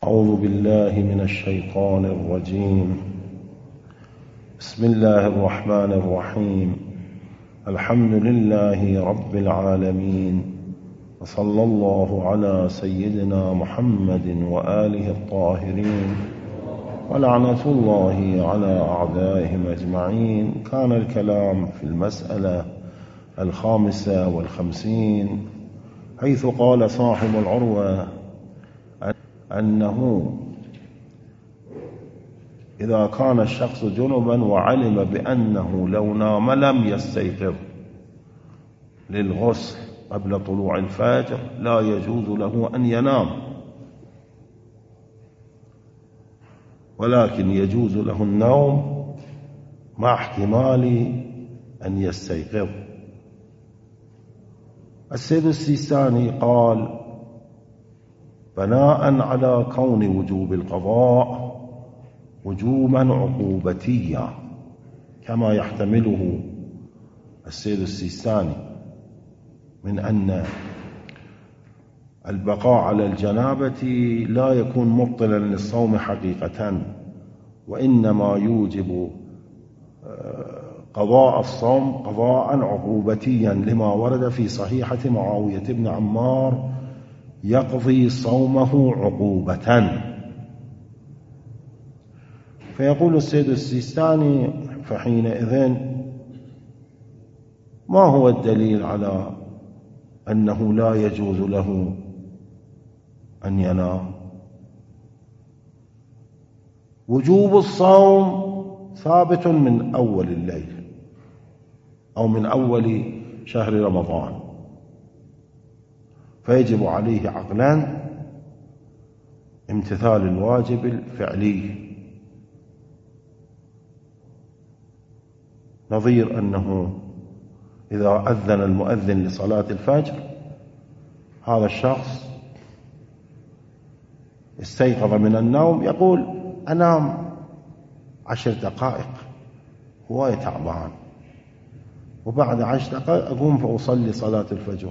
أعوذ بالله من الشيطان الرجيم. بسم الله الرحمن الرحيم. الحمد لله رب العالمين، وصلى الله على سيدنا محمد وآله الطاهرين، ولعنة الله على أعدائهم أجمعين. كان الكلام في المسألة 55 حيث قال صاحب العروة أنه إذا كان الشخص جنبا وعلم بأنه لو نام لم يستيقظ للغسل قبل طلوع الفجر لا يجوز له أن ينام، ولكن يجوز له النوم مع احتمال أن يستيقظ. السيد السيستاني قال: بناء على كون وجوب القضاء وجوبا عقوبتيا كما يحتمله السيد السيستاني من أن البقاء على الجنابة لا يكون مبطلا للصوم حقيقة، وإنما يوجب قضاء الصوم قضاء عقوبتيا لما ورد في صحيحة معاوية بن عمار يقضي صومه عقوبة. فيقول السيد السيستاني: فحينئذ ما هو الدليل على أنه لا يجوز له أن ينام؟ وجوب الصوم ثابت من أول الليل أو من أول شهر رمضان، فيجب عليه عقلا امتثال الواجب الفعلي، نظير أنه إذا أذن المؤذن لصلاة الفجر هذا الشخص استيقظ من النوم يقول: أنام 10 دقائق، هو تعبان، وبعد 10 دقائق أقوم فأصلي صلاة الفجر.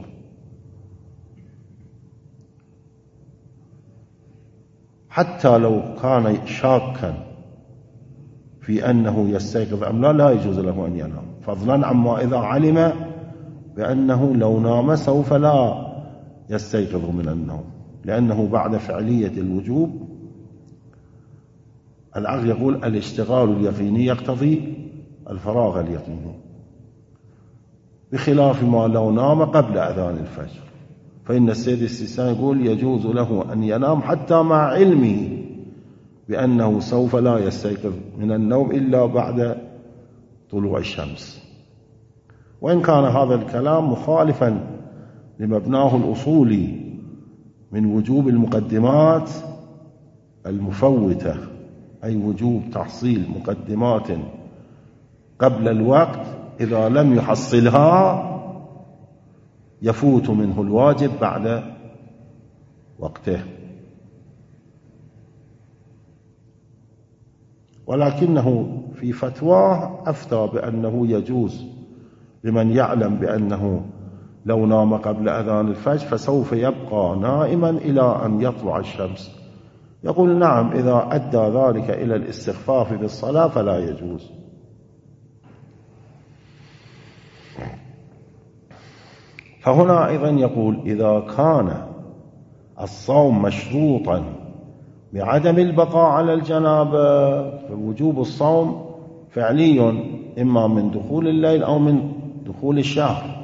حتى لو كان شاكا في أنه يستيقظ أم لا يجوز له أن ينام، فضلا عما إذا علم بأنه لو نام سوف لا يستيقظ من النوم، لأنه بعد فعلية الوجوب العقل يقول الاشتغال اليقيني يقتضي الفراغ اليقيني، بخلاف ما لو نام قبل أذان الفجر، فإن السيد السيستاني يقول يجوز له أن ينام حتى مع علمه بأنه سوف لا يستيقظ من النوم إلا بعد طلوع الشمس. وإن كان هذا الكلام مخالفا لمبناه الأصولي من وجوب المقدمات المفوتة، أي وجوب تحصيل مقدمات قبل الوقت إذا لم يحصلها يفوت منه الواجب بعد وقته. ولكنه في فتواه أفتى بأنه يجوز لمن يعلم بأنه لو نام قبل أذان الفجر فسوف يبقى نائما إلى أن يطلع الشمس. يقول: نعم، إذا أدى ذلك إلى الاستخفاف بالصلاة فلا يجوز. فهنا أيضا يقول: إذا كان الصوم مشروطا بعدم البقاء على الجنابة فوجوب الصوم فعلي، إما من دخول الليل أو من دخول الشهر.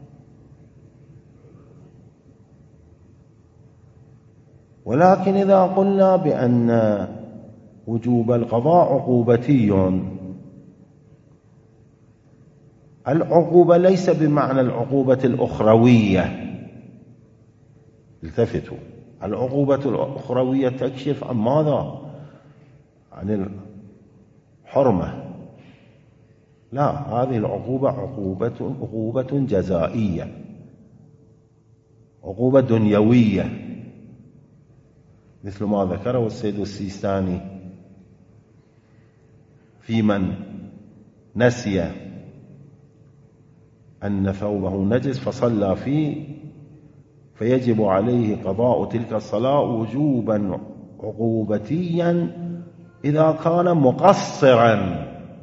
ولكن إذا قلنا بأن وجوب القضاء عقوبتي، العقوبة ليس بمعنى العقوبة الأخروية. التفتوا، العقوبة الأخروية تكشف عن ماذا؟ عن الحرمة. لا، هذه العقوبة عقوبة جزائية، عقوبة دنيوية، مثل ما ذكره السيد السيستاني في من نسي أن ثوبه نجس فصلى فيه فيجب عليه قضاء تلك الصلاة وجوبا عقوبتيا إذا كان مقصرا،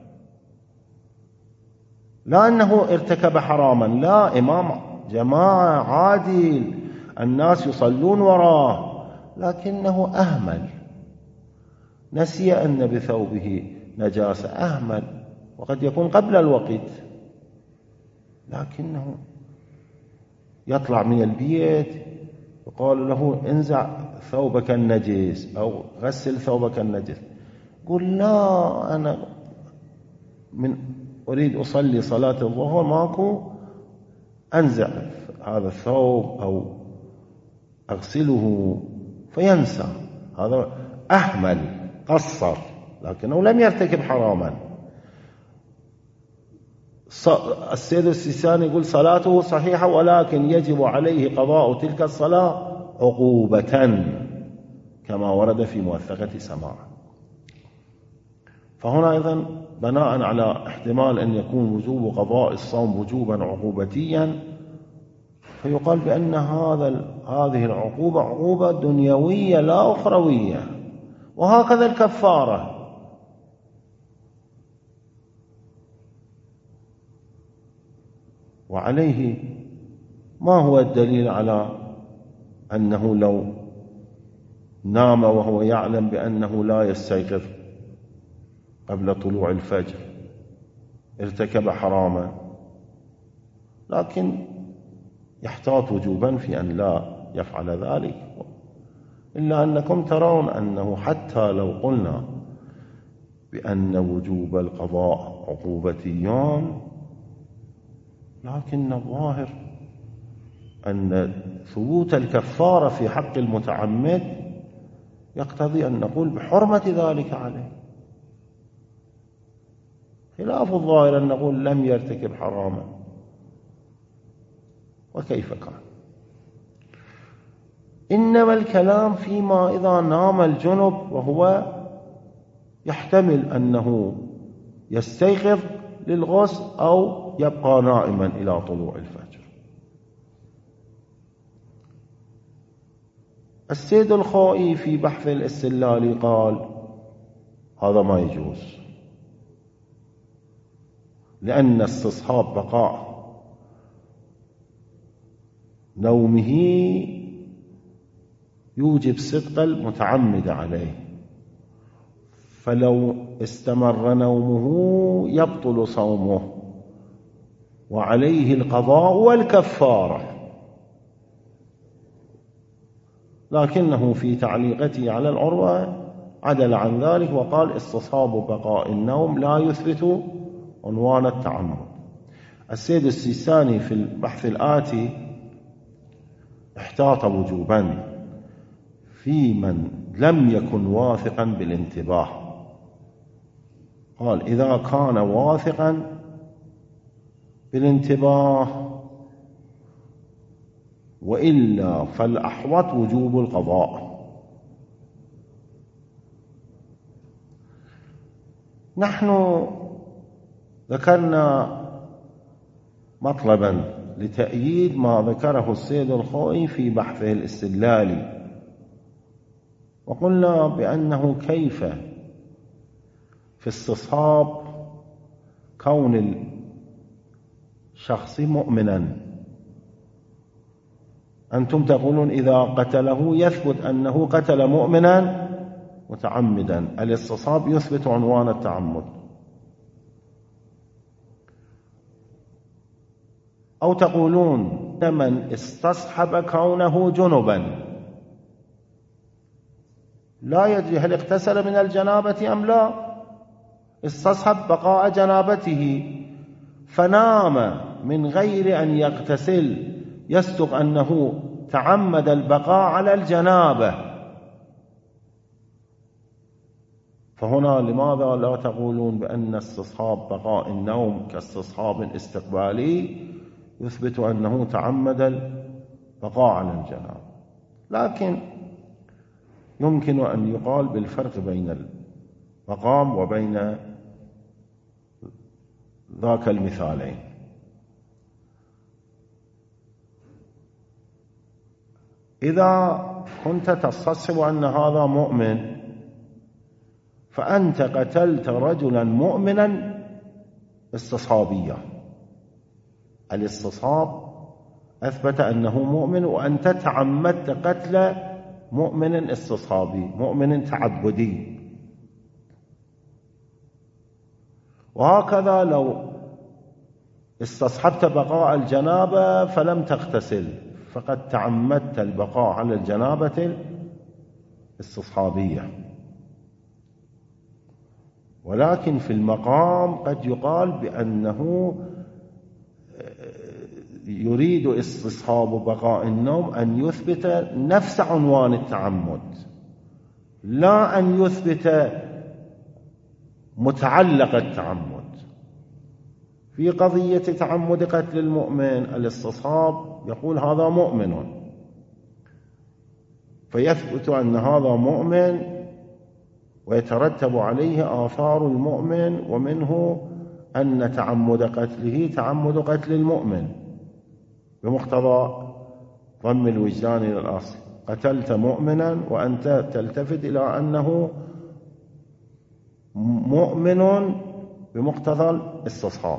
لا أنه ارتكب حراما، لا، إمام جماعة عادل الناس يصلون وراه، لكنه أهمل، نسي أن بثوبه نجاسة، أهمل، وقد يكون قبل الوقت، لكنه يطلع من البيت يقال له انزع ثوبك النجس أو غسل ثوبك النجس، قل لا، أنا أريد أصلي صلاة الظهر، ماكو، أنزع هذا الثوب أو أغسله، فينسى، هذا أهمل، قصر، لكنه لم يرتكب حراما. السيد السيستاني يقول صلاته صحيحة، ولكن يجب عليه قضاء تلك الصلاة عقوبة كما ورد في موثقة سماع. فهنا أيضا بناء على احتمال أن يكون وجوب قضاء الصوم وجوبا عقوبتيا، فيقال بأن هذه العقوبة عقوبة دنيوية لا أخروية، وهكذا الكفارة. وعليه ما هو الدليل على أنه لو نام وهو يعلم بأنه لا يستيقظ قبل طلوع الفجر ارتكب حراما، لكن يحتاط وجوبا في أن لا يفعل ذلك؟ إلا أنكم ترون أنه حتى لو قلنا بأن وجوب القضاء عقوبتيان، لكن الظاهر أن ثبوت الكفارة في حق المتعمد يقتضي أن نقول بحرمة ذلك عليه، خلاف الظاهر أن نقول لم يرتكب حراما. وكيف كان؟ إنما الكلام فيما إذا نام الجنب وهو يحتمل أنه يستيقظ للغسل أو يبقى نائما إلى طلوع الفجر. السيد الخوئي في بحث الاستدلال قال هذا ما يجوز، لأن استصحاب بقاء نومه يوجب صدق المتعمد عليه، فلو استمر نومه يبطل صومه وعليه القضاء والكفارة. لكنه في تعليقته على العروة عدل عن ذلك وقال استصحاب بقاء النوم لا يثبت عنوان التعمد. السيد السيستاني في البحث الآتي احتاط وجوبا في من لم يكن واثقا بالانتباه، قال إذا كان واثقا بالانتباه وإلا فالأحوط وجوب القضاء. نحن ذكرنا مطلبا لتأييد ما ذكره السيد الخوئي في بحثه الاستدلالي، وقلنا بأنه كيف في استصحاب كون الشخص مؤمنا، أنتم تقولون إذا قتله يثبت أنه قتل مؤمنا متعمدا، الاستصحاب يثبت عنوان التعمد، أو تقولون من استصحب كونه جنبا لا يدري هل اغتسل من الجنابة أم لا، استصحب بقاء جنابته فنام من غير أن يغتسل، يصدق أنه تعمد البقاء على الجنابة. فهنا لماذا لا تقولون بأن استصحاب بقاء النوم كاستصحاب استقبالي يثبت أنه تعمد البقاء على الجنابة؟ لكن يمكن أن يقال بالفرق بين المقام وبين ذاك المثالين. إذا كنت تستصحب أن هذا مؤمن، فأنت قتلت رجلا مؤمنا استصحابيا. الاستصحاب أثبت أنه مؤمن، وأنت تعمدت قتل مؤمن استصحابي، مؤمن تعبدي. وهكذا لو استصحبت بقاء الجنابة فلم تغتسل، فقد تعمدت البقاء على الجنابة الاستصحابية. ولكن في المقام قد يقال بأنه يريد استصحاب بقاء النوم أن يثبت نفس عنوان التعمد، لا أن يثبت متعلق التعمد. في قضية تعمد قتل المؤمن الاستصحاب يقول هذا مؤمن، فيثبت أن هذا مؤمن ويترتب عليه آثار المؤمن، ومنه أن تعمد قتله تعمد قتل المؤمن بمقتضى ضم الوجدان إلى الأصل. قتلت مؤمنا وأنت تلتفت إلى أنه مؤمن بمقتضى الاستصحاب.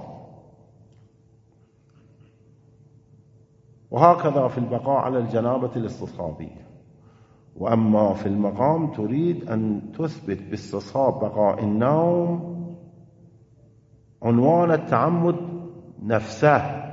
وهكذا في البقاء على الجنابة الاستصحابية. وأما في المقام تريد أن تثبت باستصحاب بقاء النوم عنوان التعمد نفسه.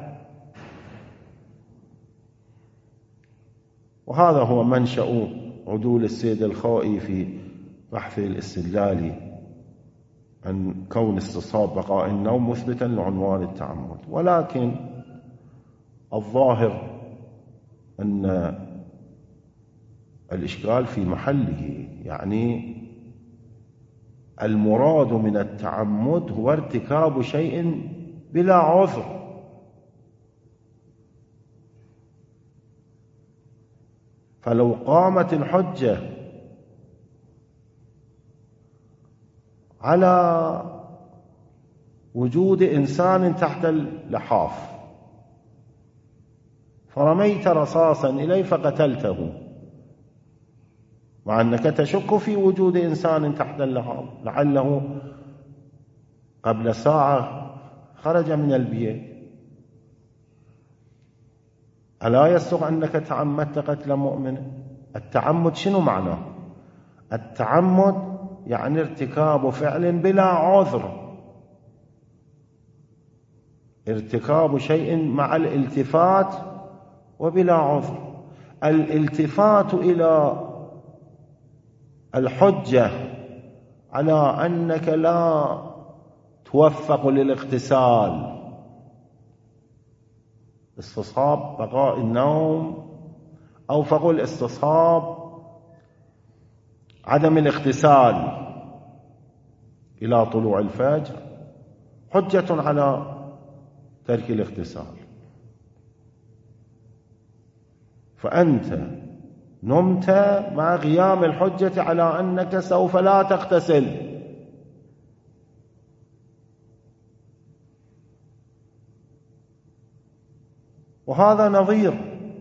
وهذا هو منشأ عدول السيد الخائي في بحثه الاستدلالي عن كون استصحاب بقاء النوم مثبتا لعنوان التعمد. ولكن الظاهر أن الإشكال في محله، يعني المراد من التعمد هو ارتكاب شيء بلا عذر. فلو قامت الحجة على وجود إنسان تحت اللحاف فرميت رصاصا إليه فقتلته، مع أنك تشك في وجود إنسان تحت اللحاف، لعله قبل ساعة خرج من البيت، ألا يصدق أنك تعمدت قتل مؤمن؟ التعمد شنو معناه؟ التعمد يعني ارتكاب فعل بلا عذر، ارتكاب شيء مع الالتفات وبلا عذر. الالتفات إلى الحجة على أنك لا توفق للاغتسال، استصحاب بقاء النوم، أو فقل استصحاب عدم الاغتسال إلى طلوع الفجر، حجة على ترك الاغتسال. فأنت نمت مع قيام الحجة على أنك سوف لا تغتسل، وهذا نظير.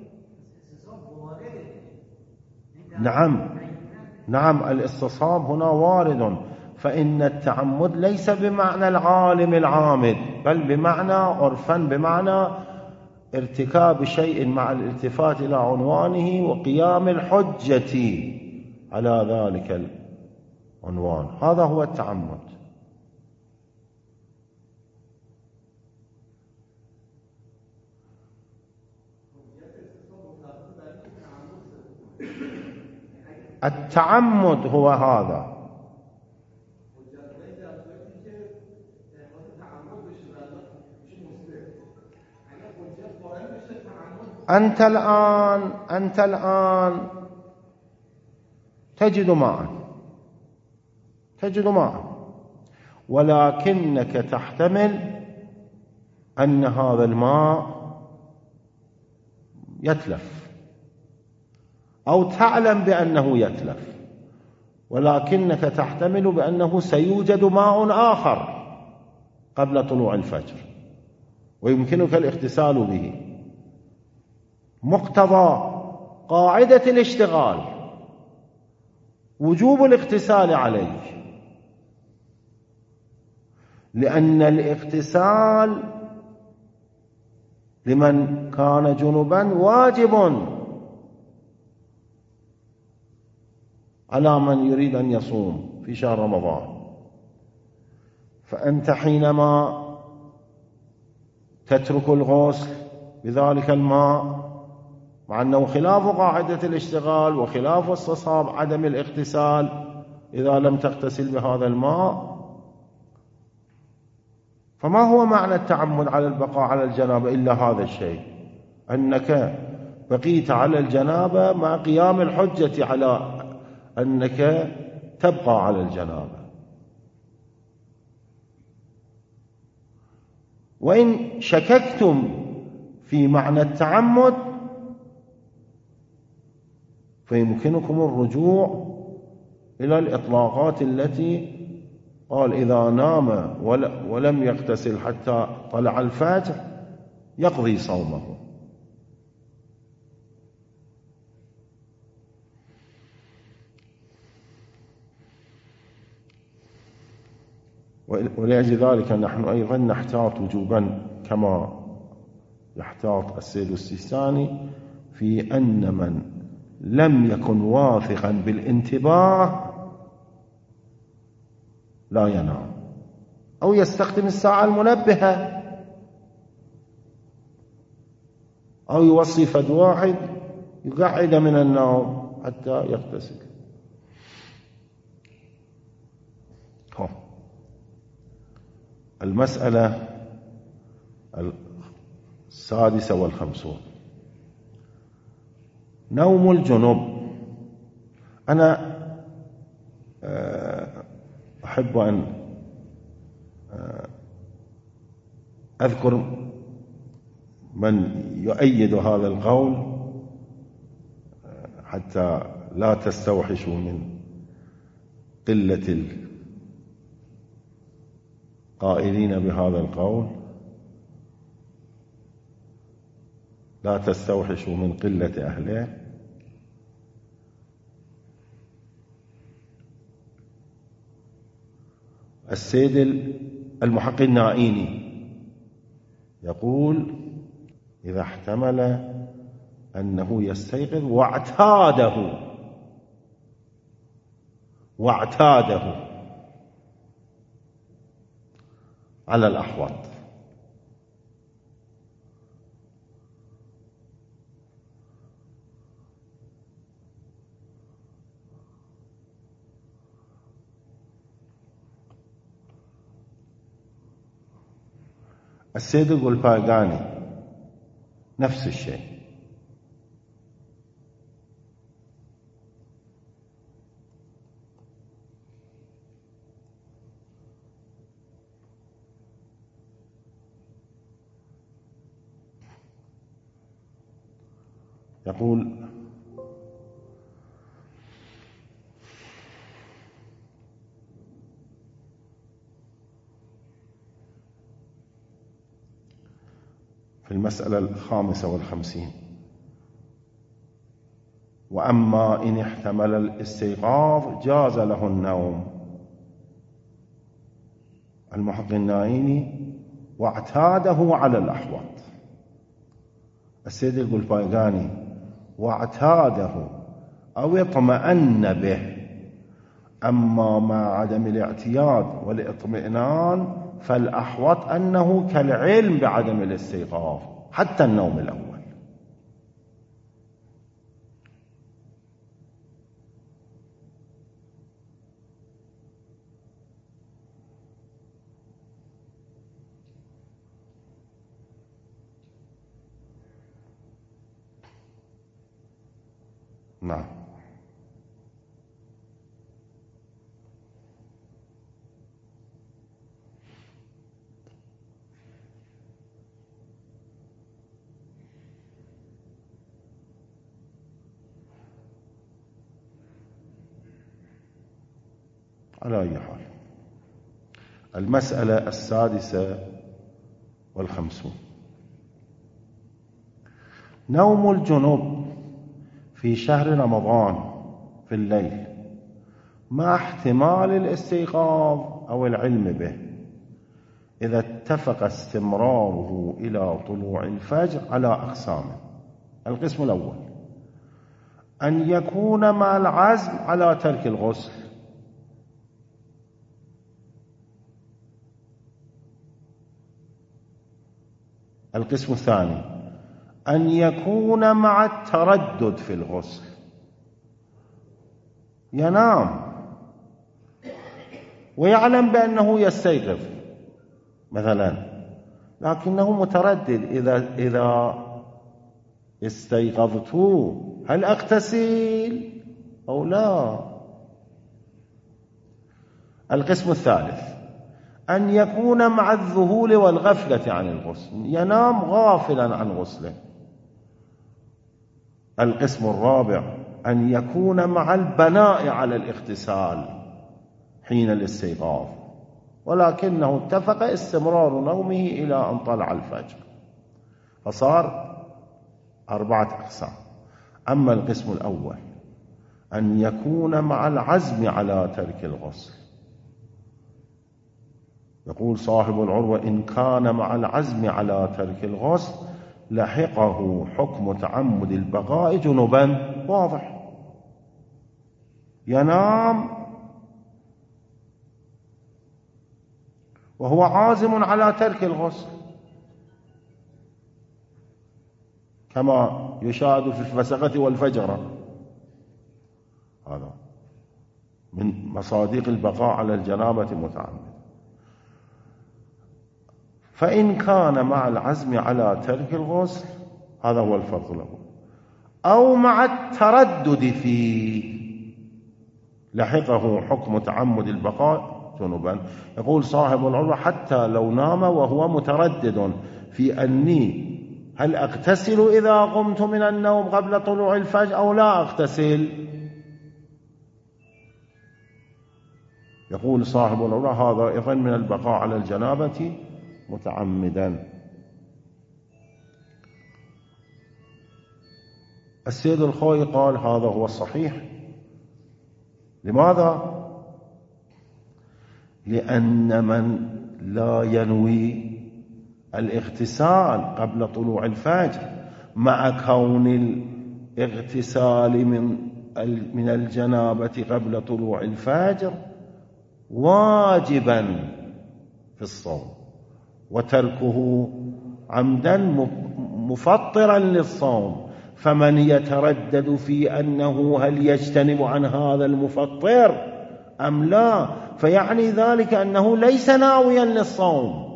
نعم الاستصحاب هنا وارد، فإن التعمد ليس بمعنى العالم العامد، بل بمعنى عرفا، بمعنى ارتكاب شيء مع الالتفات إلى عنوانه وقيام الحجة على ذلك العنوان، هذا هو التعمد. التعمد هو هذا. أنت الآن تجد ماء، ولكنك تحتمل أن هذا الماء يتلف، أو تعلم بأنه يتلف، ولكنك تحتمل بأنه سيوجد ماء آخر قبل طلوع الفجر ويمكنك الاغتسال به. مقتضى قاعدة الاشتغال وجوب الاغتسال عليه، لأن الاغتسال لمن كان جنبا واجب على من يريد أن يصوم في شهر رمضان. فأنت حينما تترك الغسل بذلك الماء، مع أنه خلاف قاعدة الاشتغال وخلاف استصحاب عدم الاغتسال إذا لم تغتسل بهذا الماء، فما هو معنى التعمد على البقاء على الجنابة إلا هذا الشيء، أنك بقيت على الجنابة مع قيام الحجة على أنك تبقى على الجنابة. وإن شككتم في معنى التعمد فيمكنكم الرجوع إلى الإطلاقات التي قال إذا نام ولم يغتسل حتى طلع الفجر يقضي صومه. ولأجل ذلك نحن أيضا نحتاط وجوبا كما يحتاط السيد السيستاني في أن من لم يكن واثقا بالانتباه لا ينام، أو يستخدم الساعة المنبهة، أو يوصي فد واحد يقعد من النوم حتى يغتسل. المسألة 56. نوم الجنب. أنا أحب أن أذكر من يؤيد هذا القول حتى لا تستوحشوا من قلة القائلين بهذا القول، لا تستوحشوا من قلة أهله. السيد المحقق النائيني يقول إذا احتمل أنه يستيقظ واعتاده على الأحوط، السيد الغلباغاني نفس الشيء. يقول في المسألة 55: وأما إن احتمل الاستيقاظ جاز له النوم. المحقق النائيني واعتاده على الأحوط. السيد الغلباغاني واعتاده أو اطمأن به. أما مع عدم الاعتياد والاطمئنان فالأحوط أنه كالعلم بعدم الاستيقاظ حتى النوم الأول. نعم. على أي حال، المسألة 56: نوم الجنوب في شهر رمضان في الليل مع احتمال الاستيقاظ أو العلم به، إذا اتفق استمراره إلى طلوع الفجر على أقسامه. القسم الأول: أن يكون مع العزم على ترك الغسل. القسم الثاني: أن يكون مع التردد في الغسل، ينام ويعلم بأنه يستيقظ مثلا، لكنه متردد: إذا استيقظت هل أغتسل أو لا؟ القسم الثالث: أن يكون مع الذهول والغفلة عن الغسل، ينام غافلا عن غسله. القسم الرابع: أن يكون مع البناء على الاغتسال حين الاستيقاظ، ولكنه اتفق استمرار نومه إلى أن طلع الفجر، فصار 4 أقسام. أما القسم الأول: أن يكون مع العزم على ترك الغسل، يقول صاحب العروة: إن كان مع العزم على ترك الغسل لحقه حكم تعمد البقاء جنبا. واضح، ينام وهو عازم على ترك الغسل، كما يشاهد في الفسقة والفجرة، هذا من مصادق البقاء على الجنابة متعمد. فإن كان مع العزم على ترك الغسل، هذا هو الفرض الأول، أو مع التردد فيه لحقه حكم تعمد البقاء جنبا. يقول صاحب العروة: حتى لو نام وهو متردد في أني هل أغتسل إذا قمت من النوم قبل طلوع الفجر أو لا أغتسل، يقول صاحب العروة: هذا أيضا من البقاء على الجنابة متعمدا. السيد الخوئي قال: هذا هو الصحيح. لماذا؟ لأن من لا ينوي الاغتسال قبل طلوع الفجر مع كون الاغتسال من الجنابة قبل طلوع الفجر واجبا في الصوم، وتركه عمدا مفطرا للصوم، فمن يتردد في أنه هل يجتنب عن هذا المفطر أم لا، فيعني ذلك أنه ليس ناويا للصوم.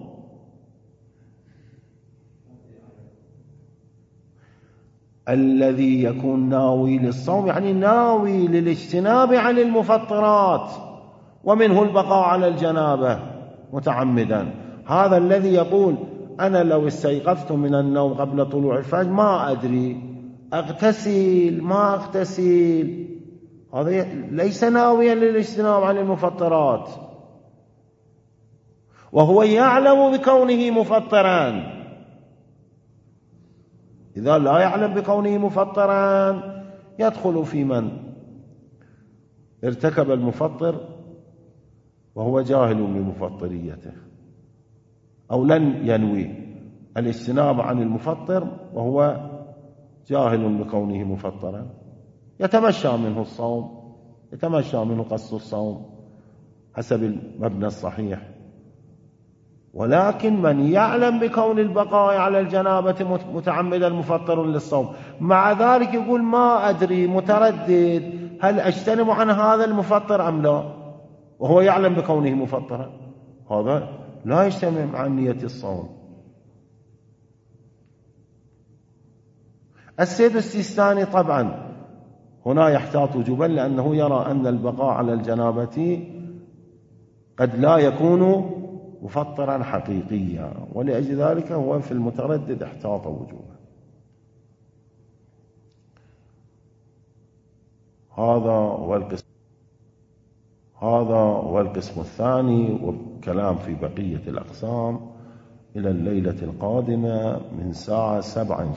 الذي يكون ناوي للصوم يعني ناوي للاجتناب عن المفطرات، ومنه البقاء على الجنابة متعمدا. هذا الذي يقول: أنا لو استيقظت من النوم قبل طلوع الفجر ما أدري أغتسل ما أغتسل، هذا ليس ناويا للاجتناب عن المفطرات، وهو يعلم بكونه مفطرا. إذا لا يعلم بكونه مفطرا يدخل في من ارتكب المفطر وهو جاهل بمفطريته، أو لن ينوي الاجتناب عن المفطر وهو جاهل بكونه مفطرا، يتمشى منه الصوم، يتمشى منه قصد الصوم حسب المبنى الصحيح. ولكن من يعلم بكون البقاء على الجنابة متعمدا مفطر للصوم، مع ذلك يقول ما أدري متردد هل أجتنب عن هذا المفطر أم لا، وهو يعلم بكونه مفطرا، هذا لا يجتمع مع نية الصوم. السيد السيستاني طبعا هنا يحتاط وجوبا، لأنه يرى أن البقاء على الجنابة قد لا يكون مفطرا حقيقيا، ولأجل ذلك هو في المتردد احتاط وجوبا. هذا هو القسم الثاني، والكلام في بقية الأقسام إلى الليلة القادمة من الساعة 7.